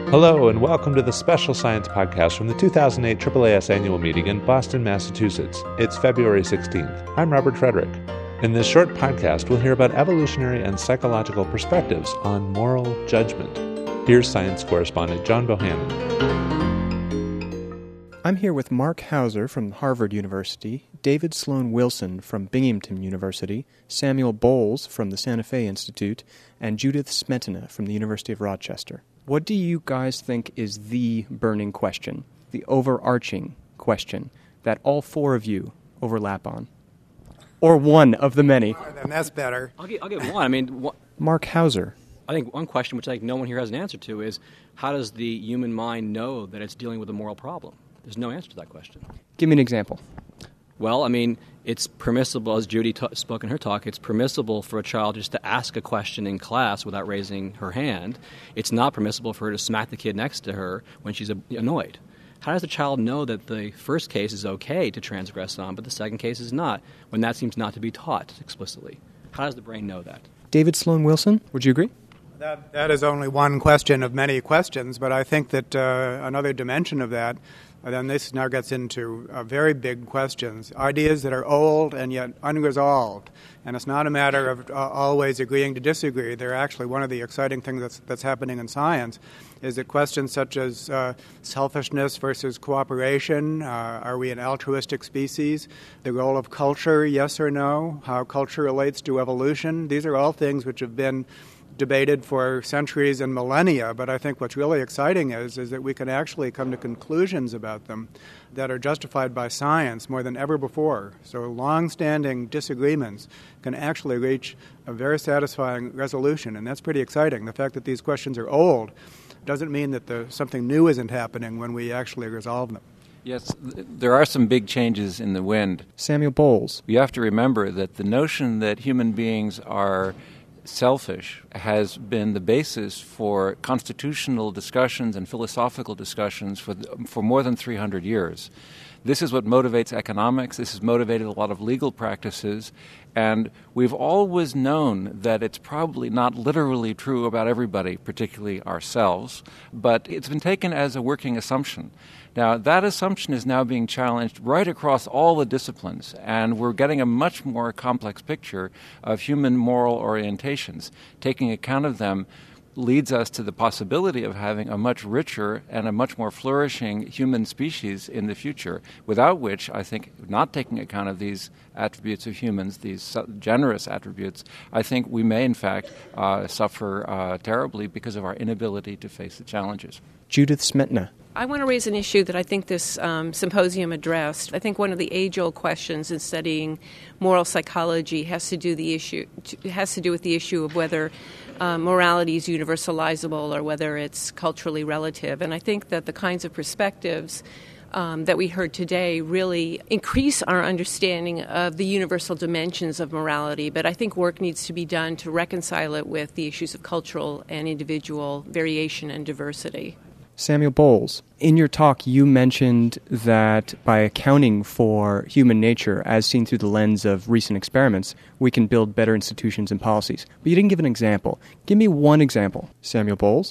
Hello, and welcome to the Special Science Podcast from the 2008 AAAS Annual Meeting in Boston, Massachusetts. It's February 16th. I'm Robert Frederick. In this short podcast, we'll hear about evolutionary and psychological perspectives on moral judgment. Here's science correspondent John Bohannon. I'm here with Mark Hauser from Harvard University, David Sloan Wilson from Binghamton University, Samuel Bowles from the Santa Fe Institute, and Judith Smetana from the University of Rochester. What do you guys think is the burning question, the overarching question that all four of you overlap on? Or one of the many? Then that's better. I'll give one. Mark Hauser. I think one question which I think no one here has an answer to is, how does the human mind know that it's dealing with a moral problem? There's no answer to that question. Give me an example. Well, it's permissible, as Judy spoke in her talk, it's permissible for a child just to ask a question in class without raising her hand. It's not permissible for her to smack the kid next to her when she's annoyed. How does the child know that the first case is okay to transgress on, but the second case is not, when that seems not to be taught explicitly? How does the brain know that? David Sloan Wilson, would you agree? That is only one question of many questions, but I think that another dimension of that, then this now gets into very big questions, ideas that are old and yet unresolved. And it's not a matter of always agreeing to disagree. They're actually one of the exciting things that's happening in science is that questions such as selfishness versus cooperation, are we an altruistic species, the role of culture, yes or no, how culture relates to evolution, these are all things which have been debated for centuries and millennia, but I think what's really exciting is that we can actually come to conclusions about them that are justified by science more than ever before. So long-standing disagreements can actually reach a very satisfying resolution, and that's pretty exciting. The fact that these questions are old doesn't mean that something new isn't happening when we actually resolve them. Yes, there are some big changes in the wind. Samuel Bowles. You have to remember that the notion that human beings are selfish has been the basis for constitutional discussions and philosophical discussions for more than 300 years. This is what motivates economics. This has motivated a lot of legal practices. And we've always known that it's probably not literally true about everybody, particularly ourselves, but it's been taken as a working assumption. Now, that assumption is now being challenged right across all the disciplines, and we're getting a much more complex picture of human moral orientations. Taking account of them leads us to the possibility of having a much richer and a much more flourishing human species in the future, without which, I think, not taking account of these attributes of humans, these generous attributes, I think we may, in fact, suffer terribly because of our inability to face the challenges. Judith Smetana. I want to raise an issue that I think this symposium addressed. I think one of the age-old questions in studying moral psychology has to do with the issue of whether morality is universalizable or whether it's culturally relative. And I think that the kinds of perspectives that we heard today really increase our understanding of the universal dimensions of morality. But I think work needs to be done to reconcile it with the issues of cultural and individual variation and diversity. Samuel Bowles, in your talk you mentioned that by accounting for human nature as seen through the lens of recent experiments, we can build better institutions and policies. But you didn't give an example. Give me one example. Samuel Bowles?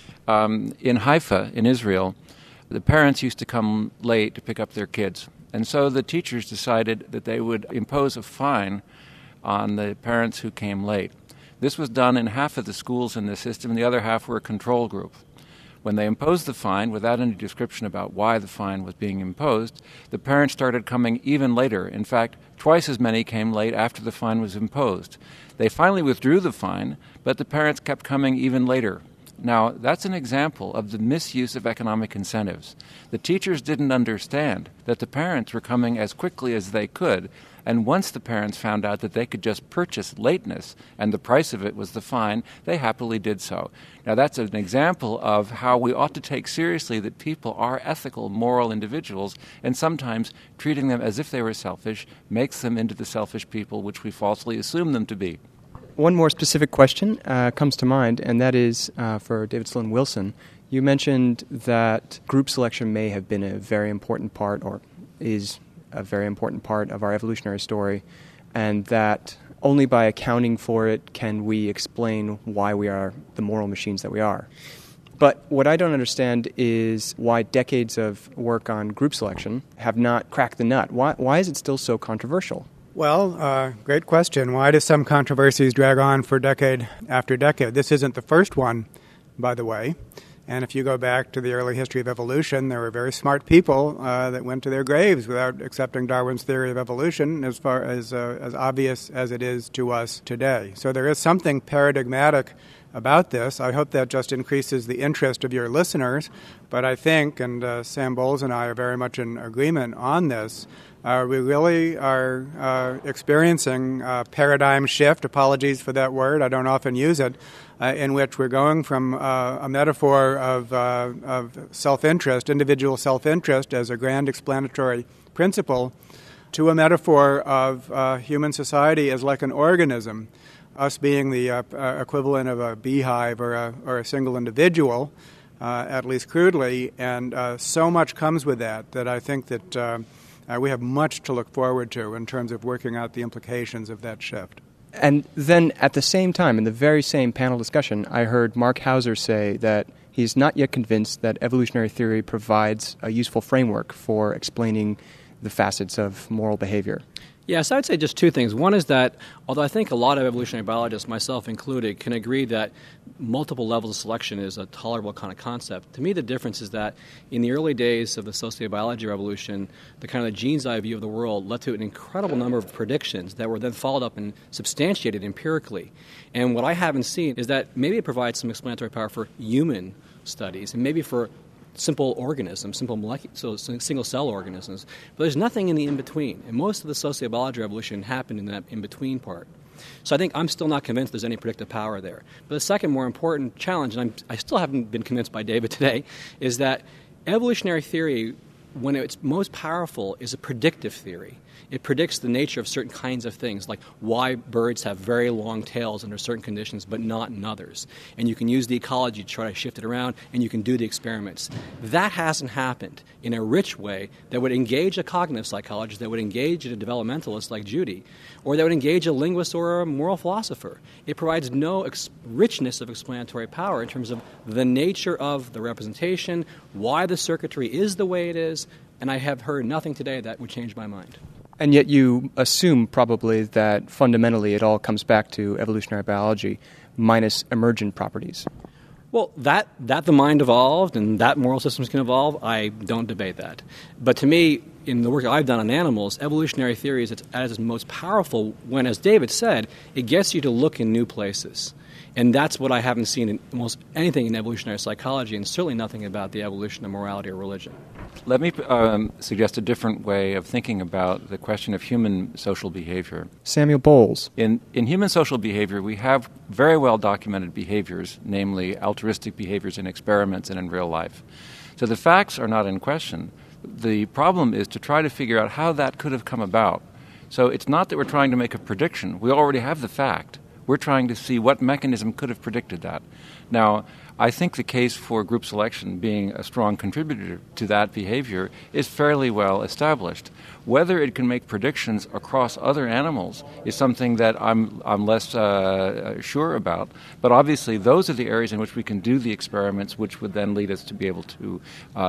In Haifa, in Israel, the parents used to come late to pick up their kids. And so the teachers decided that they would impose a fine on the parents who came late. This was done in half of the schools in the system, and the other half were a control group. When they imposed the fine, without any description about why the fine was being imposed, the parents started coming even later. In fact, twice as many came late after the fine was imposed. They finally withdrew the fine, but the parents kept coming even later. Now, that's an example of the misuse of economic incentives. The teachers didn't understand that the parents were coming as quickly as they could, and once the parents found out that they could just purchase lateness and the price of it was the fine, they happily did so. Now, that's an example of how we ought to take seriously that people are ethical, moral individuals, and sometimes treating them as if they were selfish makes them into the selfish people which we falsely assume them to be. One more specific question comes to mind, and that is for David Sloan Wilson. You mentioned that group selection may have been a very important part, or is a very important part of our evolutionary story, and that only by accounting for it can we explain why we are the moral machines that we are. But what I don't understand is why decades of work on group selection have not cracked the nut. Why is it still so controversial? Well, great question. Why do some controversies drag on for decade after decade? This isn't the first one, by the way. And if you go back to the early history of evolution, there were very smart people that went to their graves without accepting Darwin's theory of evolution, as far as obvious as it is to us today. So there is something paradigmatic about this. I hope that just increases the interest of your listeners. But I think, and Sam Bowles and I are very much in agreement on this, we really are experiencing a paradigm shift. Apologies for that word. I don't often use it. In which we're going from a metaphor of self-interest, individual self-interest as a grand explanatory principle, to a metaphor of human society as like an organism, us being the equivalent of a beehive or a single individual, at least crudely, and so much comes with that I think that we have much to look forward to in terms of working out the implications of that shift. And then at the same time, in the very same panel discussion, I heard Mark Hauser say that he's not yet convinced that evolutionary theory provides a useful framework for explaining the facets of moral behavior. Yes, I would say just two things. One is that, although I think a lot of evolutionary biologists, myself included, can agree that multiple levels of selection is a tolerable kind of concept, to me the difference is that in the early days of the sociobiology revolution, the kind of gene's eye view of the world led to an incredible number of predictions that were then followed up and substantiated empirically. And what I haven't seen is that maybe it provides some explanatory power for human studies and maybe for simple organisms, single-cell organisms. But there's nothing in the in-between. And most of the sociobiology revolution happened in that in-between part. So I think I'm still not convinced there's any predictive power there. But the second more important challenge, and I still haven't been convinced by David today, is that evolutionary theory, when it's most powerful, is a predictive theory. It predicts the nature of certain kinds of things, like why birds have very long tails under certain conditions but not in others. And you can use the ecology to try to shift it around, and you can do the experiments. That hasn't happened in a rich way that would engage a cognitive psychologist, that would engage a developmentalist like Judy, or that would engage a linguist or a moral philosopher. It provides no richness of explanatory power in terms of the nature of the representation, why the circuitry is the way it is, and I have heard nothing today that would change my mind. And yet you assume probably that fundamentally it all comes back to evolutionary biology minus emergent properties. Well, that the mind evolved and that moral systems can evolve, I don't debate that. But to me, in the work I've done on animals, evolutionary theory is at its most powerful when, as David said, it gets you to look in new places. And that's what I haven't seen in almost anything in evolutionary psychology, and certainly nothing about the evolution of morality or religion. Let me suggest a different way of thinking about the question of human social behavior. Samuel Bowles. In human social behavior, we have very well documented behaviors, namely altruistic behaviors in experiments and in real life. So the facts are not in question. The problem is to try to figure out how that could have come about. So it's not that we're trying to make a prediction. We already have the fact. We're trying to see what mechanism could have predicted that. Now, I think the case for group selection being a strong contributor to that behavior is fairly well established. Whether it can make predictions across other animals is something that I'm less sure about. But obviously, those are the areas in which we can do the experiments, which would then lead us to be able to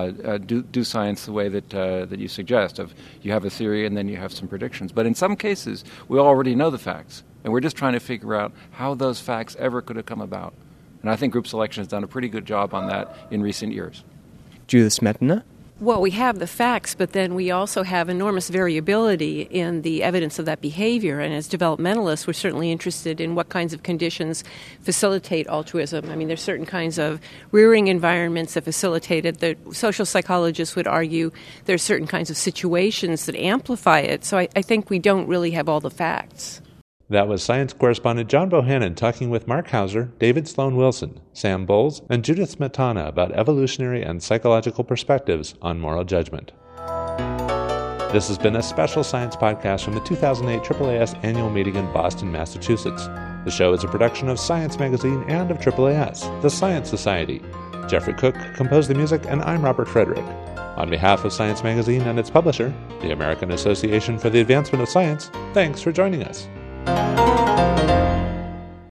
do science the way that you suggest. Of you have a theory and then you have some predictions. But in some cases, we already know the facts, and we're just trying to figure out how those facts ever could have come about. And I think group selection has done a pretty good job on that in recent years. Judith Smetana? Well, we have the facts, but then we also have enormous variability in the evidence of that behavior. And as developmentalists, we're certainly interested in what kinds of conditions facilitate altruism. I mean, there's certain kinds of rearing environments that facilitate it. The social psychologists would argue there's certain kinds of situations that amplify it. So I think we don't really have all the facts. That was science correspondent John Bohannon talking with Mark Hauser, David Sloan Wilson, Sam Bowles, and Judith Smetana about evolutionary and psychological perspectives on moral judgment. This has been a special science podcast from the 2008 AAAS annual meeting in Boston, Massachusetts. The show is a production of Science Magazine and of AAAS, the Science Society. Jeffrey Cook composed the music, and I'm Robert Frederick. On behalf of Science Magazine and its publisher, the American Association for the Advancement of Science, thanks for joining us.